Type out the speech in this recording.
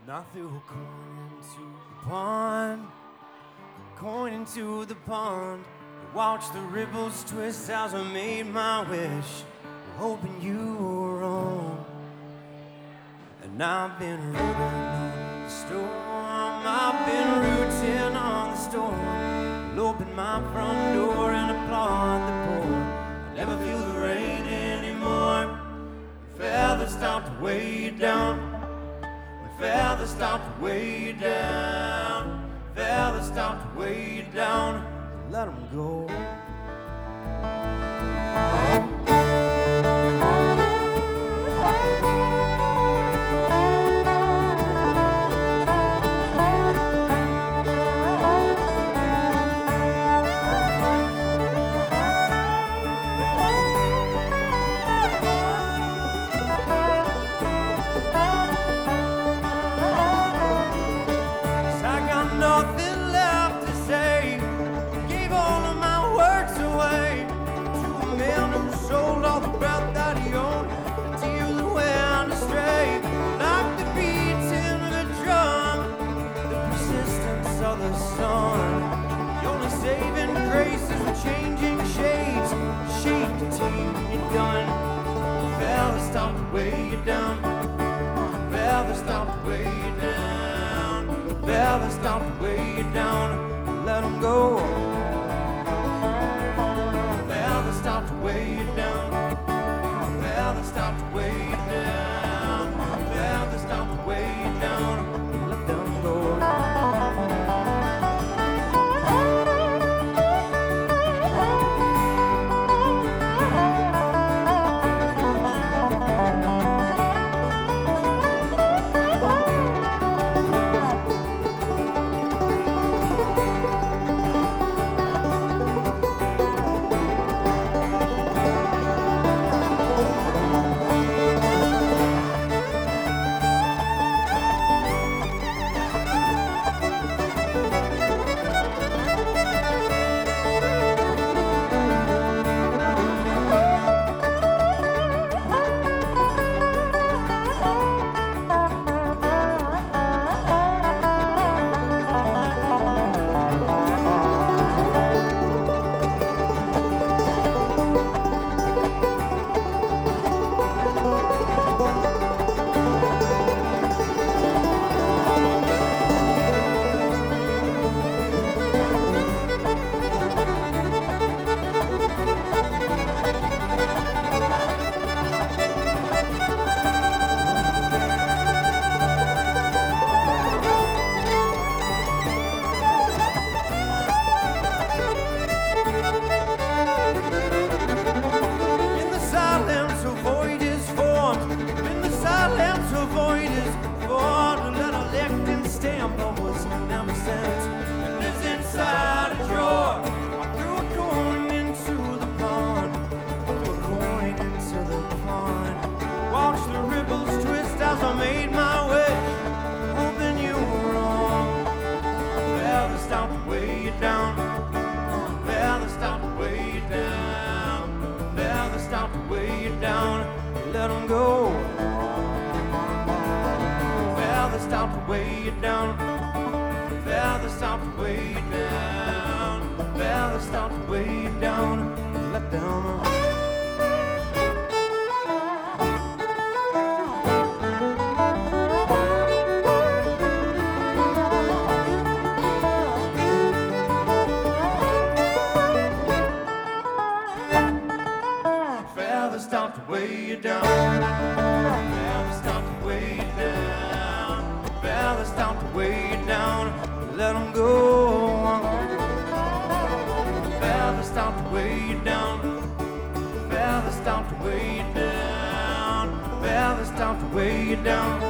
I threw a coin into the pond, coin into the pond. Watch the ripples twist as I made my wish, hoping you were wrong. And I've been rooting on the storm, I've been rooting on the storm. I'll open my front door and applaud the pour. I'll never feel the rain anymore. When feathers start to weigh you down, feathers start to weigh you down, feathers start to weigh you down, let them go. Nothing left to say. Gave all of my words away to a man who sold all the breath that he owned till the went astray. Like the beating of a drum, the persistence of the sun. The only saving grace is the changing shades, shape to take it done. Feathers stop to weigh you down, feathers stop to weigh you down. Feathers stop to weigh you down, let them go. Feathers stop to weigh you down, feathers stop to weigh you down, feathers stop to weigh you down, let them go. I made my wish, hoping you were wrong. Feathers stop to weigh you down, feathers stop to weigh you down, feathers stop to weigh you down, let them go. Feathers stop to weigh you down, feathers stop to weigh you down, feathers stop to weigh you down, let them go. Feathers stop to weigh you down, feathers stop to weigh you down, feathers stop to weigh you down, let them go. Feathers stop to weigh you down, feathers stop to weigh you down, feathers stop to weigh you down.